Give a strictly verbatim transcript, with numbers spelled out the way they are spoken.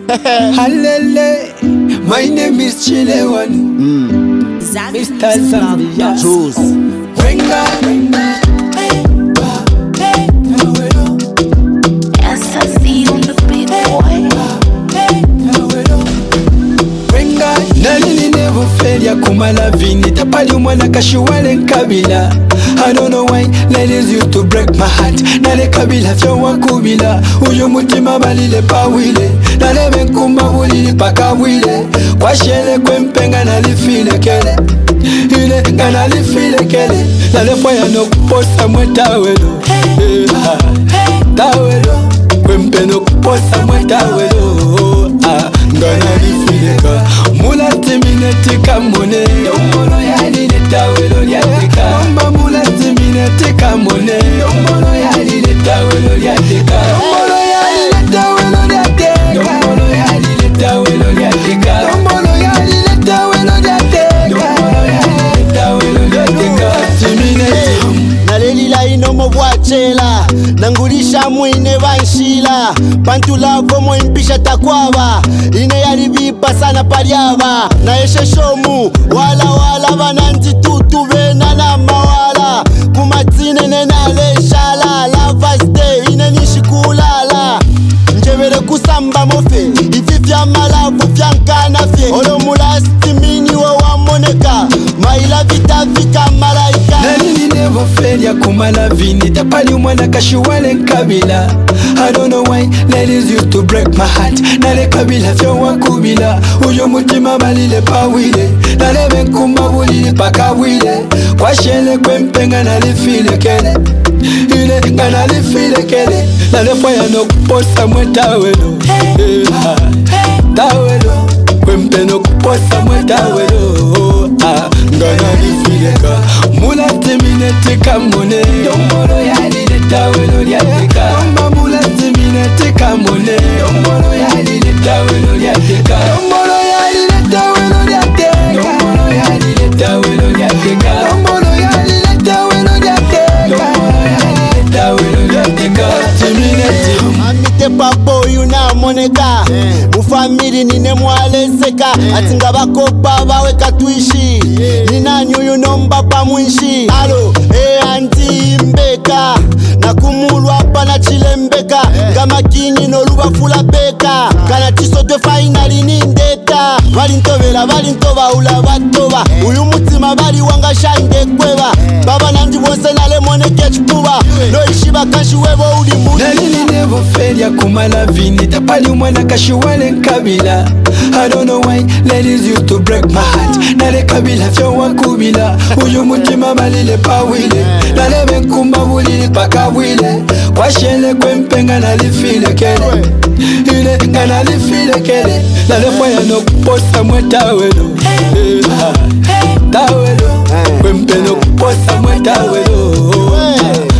Hallelujah. My name is Chilewan. Mm. Mister Zambia. Juice. Venga, venga. Kumala vini tapali umwana kashuwale nkabila. I don't know why ladies used to break my heart. Nale kabila fyo wakubila. Uyu mutima balile pawile. Nale benkumba bulili paka wile. Kwa shele kwempenga nalifile kele. Ile nga nalifile kele. Nale fwaya no kuposa mwe tawelo. Tawelo. Kwempe no kuposa mwe tawelo. Nga nalifile ka. Mula timine tika mone. Yomono yali leta welo liatika. Mamba mula timine tika mone. Yomono yali leta welo liatika. Yomono yali leta welo liatika. Yomono yali leta welo liatika. Yomono yali leta welo liatika. Yomono yali leta welo liatika. Timine tika. Nalelila inomo bwachela. Nangulisha mwine banshila. Pantula vomo impisha takwaba. Ine yalibipa sana paliaba. Na eshe shomu wala wala bananti tutu vena na mawala. Kumatine nenale shala. Lava stay ine nishikulala. Njevele kusamba mofe. Ifi vya malavu vya nkana fye. Olo mulasti mini wa wamoneka. Maila vita vika malaika. Nalini never fail ya kumala vini. Tapali umwana kashuwale nkabila. I don't know why ladies used to break my heart. Nale kabila fyo wakubila. Uyu mutima balile pawile. Nale benkumba bulili paka wile. Kwa shele kwempenga nalifile kele. Ile nga nalifile kele. Nale fwaya no kuposa mwe tawelo. Tawelo. Kwempe no kuposa mwe tawelo. Nga nalifile ka. Mula timine tika mone. Yomono yali leta welo liatika. Mamba mula timine tika mone. Yomono yali leta welo liatika. Yomono yali leta welo liatika. Yomono yali leta welo liatika. Yomono yali leta welo liatika. Yomono yali leta welo liatika. Timine tika. Amite papo yuna moneka. Mufamili nine mwaleseka. Atinga bakopa bawe katuishi. Nina nyuyu nomba pa mwishi. Alo, eh anti mbeka. Na kumulwa pa na chile mbeka. Gama kini no luba fula beka. Kana tiso de finali nindeta. Bali ntobela, bali ntoba ula batoba. Uyu mutima bali wanga shande kweba. Baba nandi wose nale moneke chipuba. No ishiba kanshi webo uli muli. Nalini never fail ya kumala vini. Tapali umwana kashuwale nkabila. I don't know why ladies used to break my heart. Nale kabila fyo wakubila. Uyu mutima balile pawile. Nale benkumba bulili paka wile. Kwa shele kwempenga nalifile kele. Ile nga nalifile kele. Nale fwaya no kuposa mwe tawelo. Tawelo. Kwempe no kuposa mwe tawelo.